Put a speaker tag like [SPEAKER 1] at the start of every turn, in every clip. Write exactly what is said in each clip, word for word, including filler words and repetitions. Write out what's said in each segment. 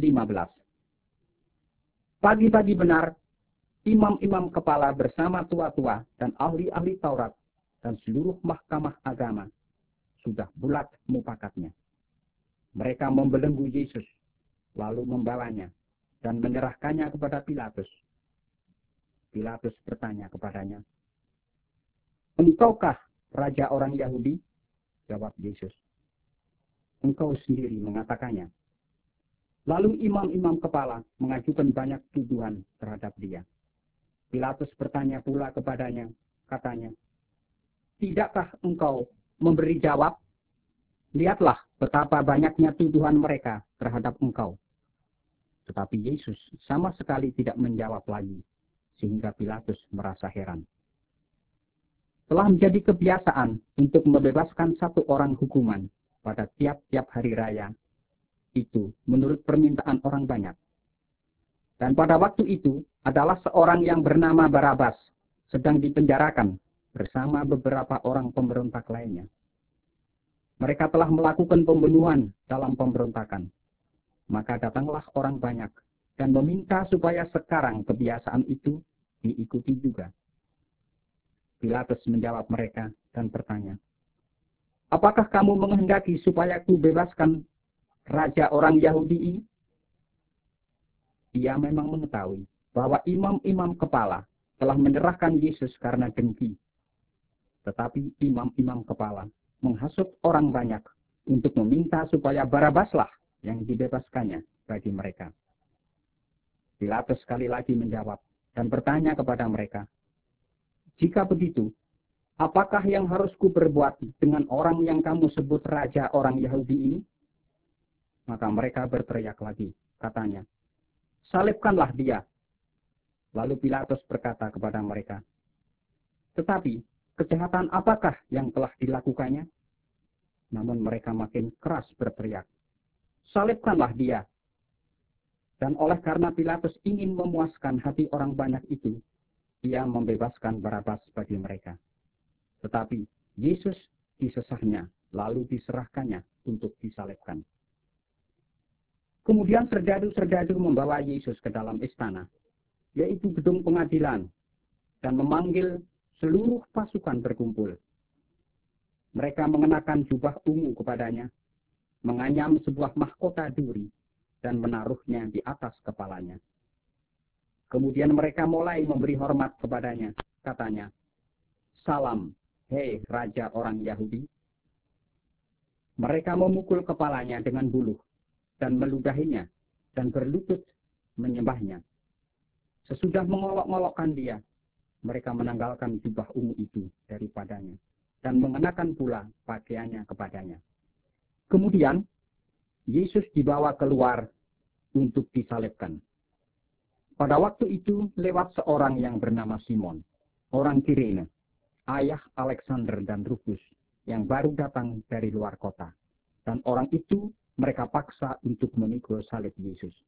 [SPEAKER 1] lima belas. Pagi-pagi benar, imam-imam kepala bersama tua-tua dan ahli-ahli Taurat dan seluruh mahkamah agama sudah bulat mupakatnya. Mereka membelenggu Yesus, lalu membawanya dan menyerahkannya kepada Pilatus. Pilatus bertanya kepadanya, "Engkaukah raja orang Yahudi?" Jawab Yesus, "Engkau sendiri mengatakannya." Lalu imam-imam kepala mengajukan banyak tuduhan terhadap dia. Pilatus bertanya pula kepadanya, katanya, "Tidakkah engkau memberi jawab? Lihatlah betapa banyaknya tuduhan mereka terhadap engkau." Tetapi Yesus sama sekali tidak menjawab lagi, sehingga Pilatus merasa heran. Telah menjadi kebiasaan untuk membebaskan satu orang hukuman pada tiap-tiap hari raya, itu menurut permintaan orang banyak. Dan pada waktu itu adalah seorang yang bernama Barabas sedang dipenjarakan bersama beberapa orang pemberontak lainnya. Mereka telah melakukan pembunuhan dalam pemberontakan. Maka datanglah orang banyak dan meminta supaya sekarang kebiasaan itu diikuti juga. Pilatus menjawab mereka dan bertanya, "Apakah kamu menghendaki supaya ku bebaskan raja orang Yahudi ini?" Ia memang mengetahui bahwa imam-imam kepala telah menyerahkan Yesus karena dengki. Tetapi imam-imam kepala menghasut orang banyak untuk meminta supaya Barabaslah yang dibebaskannya bagi mereka. Pilatus sekali lagi menjawab dan bertanya kepada mereka, "Jika begitu, apakah yang harus ku berbuat dengan orang yang kamu sebut raja orang Yahudi ini?" Maka mereka berteriak lagi, katanya, "Salibkanlah dia." Lalu Pilatus berkata kepada mereka, "Tetapi kejahatan apakah yang telah dilakukannya?" Namun mereka makin keras berteriak, "Salibkanlah dia." Dan oleh karena Pilatus ingin memuaskan hati orang banyak itu, ia membebaskan Barabas bagi mereka. Tetapi Yesus disesahnya, lalu diserahkannya untuk disalibkan. Kemudian serdadu-serdadu membawa Yesus ke dalam istana, yaitu gedung pengadilan, dan memanggil seluruh pasukan berkumpul. Mereka mengenakan jubah ungu kepadanya, menganyam sebuah mahkota duri, dan menaruhnya di atas kepalanya. Kemudian mereka mulai memberi hormat kepadanya, katanya, "Salam, hei raja orang Yahudi." Mereka memukul kepalanya dengan buluh, dan meludahinya, dan berlutut menyembahnya. Sesudah mengolok-ngolokkan dia, mereka menanggalkan jubah ungu itu daripadanya, dan mengenakan pula pakaiannya kepadanya. Kemudian, Yesus dibawa keluar untuk disalibkan. Pada waktu itu lewat seorang yang bernama Simon, orang Kirene, ayah Alexander dan Rufus, yang baru datang dari luar kota. Dan orang itu mereka paksa untuk memikul salib Yesus.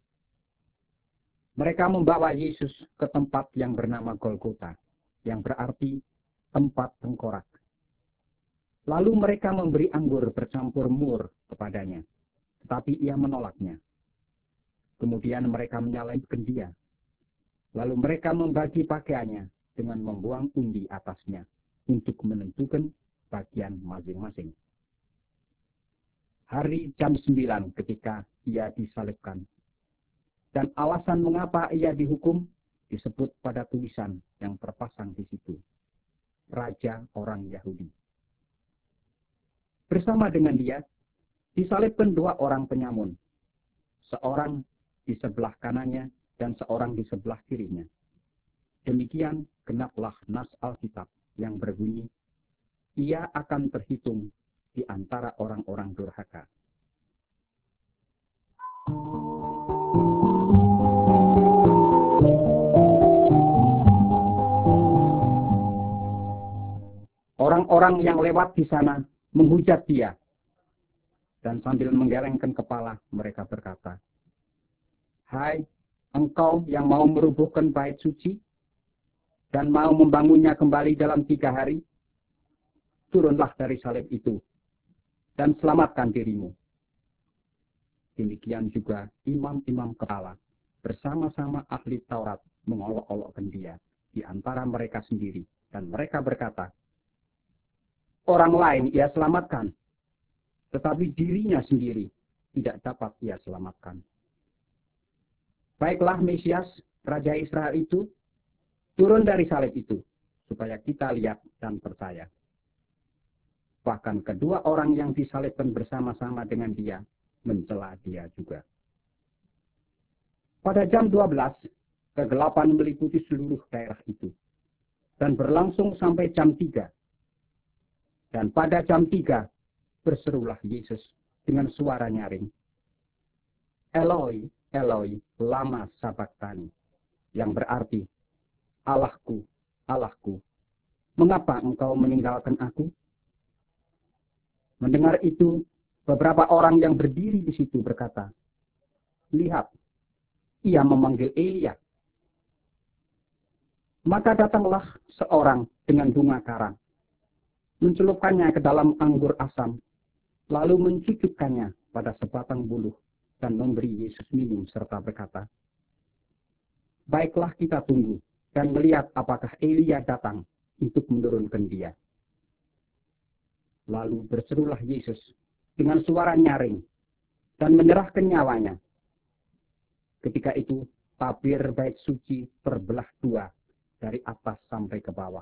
[SPEAKER 1] Mereka membawa Yesus ke tempat yang bernama Golgota, yang berarti tempat tengkorak. Lalu mereka memberi anggur bercampur mur kepadanya, tetapi ia menolaknya. Kemudian mereka menyalibkan dia. Lalu mereka membagi pakaiannya dengan membuang undi atasnya untuk menentukan bagian masing-masing. Hari jam sembilan ketika ia disalibkan. Dan alasan mengapa ia dihukum disebut pada tulisan yang terpasang di situ. Raja orang Yahudi. Bersama dengan dia disalibkan dua orang penyamun. Seorang di sebelah kanannya dan seorang di sebelah kirinya. Demikian genaplah nas Alkitab yang berbunyi, "Ia akan terhitung di antara orang-orang durhaka." Orang-orang yang lewat di sana menghujat dia, dan sambil menggelengkan kepala mereka berkata, "Hai, engkau yang mau merubuhkan bait suci dan mau membangunnya kembali dalam tiga hari, turunlah dari salib itu dan selamatkan dirimu." Demikian juga imam-imam kepala bersama-sama ahli Taurat mengolok-olokkan dia di antara mereka sendiri. Dan mereka berkata, orang lain ia selamatkan, tetapi dirinya sendiri tidak dapat ia selamatkan. Baiklah Mesias, Raja Israel itu, turun dari salib itu, supaya kita lihat dan percaya. Bahkan kedua orang yang disalibkan bersama-sama dengan dia, mencela dia juga. Pada jam dua belas, kegelapan meliputi seluruh daerah itu, dan berlangsung sampai jam tiga. Dan pada jam tiga, berserulah Yesus dengan suara nyaring, Eloi, Eloi, lama sabachthani, yang berarti, Allahku, Allahku, mengapa engkau meninggalkan aku? Mendengar itu, beberapa orang yang berdiri di situ berkata, lihat, ia memanggil Elia. Maka datanglah seorang dengan bunga karang, mencelupkannya ke dalam anggur asam, lalu mencucukkannya pada sebatang buluh dan memberi Yesus minum serta berkata, baiklah kita tunggu dan melihat apakah Elia datang untuk menurunkan dia. Lalu berserulah Yesus dengan suara nyaring dan menyerahkan nyawanya. Ketika itu tabir bait suci terbelah dua dari atas sampai ke bawah.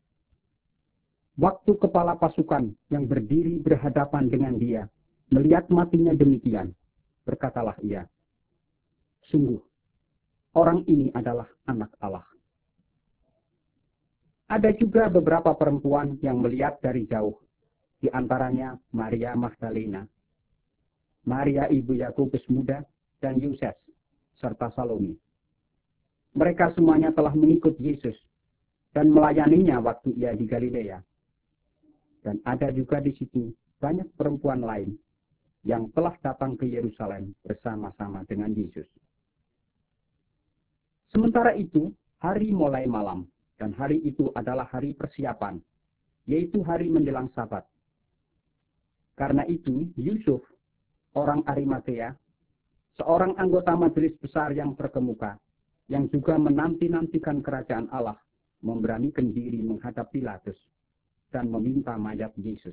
[SPEAKER 1] Waktu kepala pasukan yang berdiri berhadapan dengan dia melihat matinya demikian, berkatalah ia, sungguh, orang ini adalah anak Allah. Ada juga beberapa perempuan yang melihat dari jauh, di antaranya Maria Magdalena, Maria ibu Yakobus muda, dan Yoses, serta Salome. Mereka semuanya telah mengikut Yesus dan melayaninya waktu ia di Galilea. Dan ada juga di situ banyak perempuan lain yang telah datang ke Yerusalem bersama-sama dengan Yesus. Sementara itu, hari mulai malam, dan hari itu adalah hari persiapan, yaitu hari menjelang Sabat. Karena itu, Yusuf, orang Arimatea, seorang anggota majelis besar yang terkemuka, yang juga menanti-nantikan kerajaan Allah, memberanikan diri menghadap Pilatus dan meminta mayat Yesus.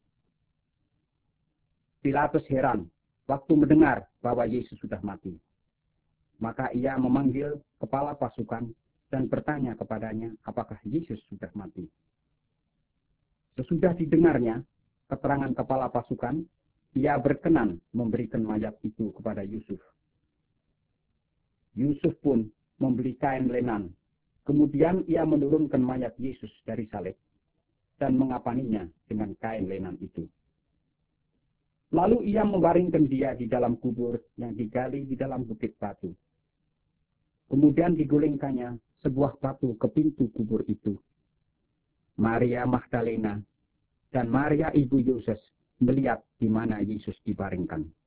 [SPEAKER 1] Pilatus heran waktu mendengar bahwa Yesus sudah mati. Maka ia memanggil kepala pasukan dan bertanya kepadanya apakah Yesus sudah mati. Sesudah didengarnya keterangan kepala pasukan, ia berkenan memberikan mayat itu kepada Yusuf. Yusuf pun membeli kain lenan. Kemudian ia menurunkan mayat Yesus dari salib dan mengapaninya dengan kain lenan itu. Lalu ia membaringkan dia di dalam kubur yang digali di dalam bukit batu. Kemudian digulingkannya sebuah batu ke pintu kubur itu. Maria Magdalena dan Maria ibu Yoses melihat di mana Yesus dibaringkan.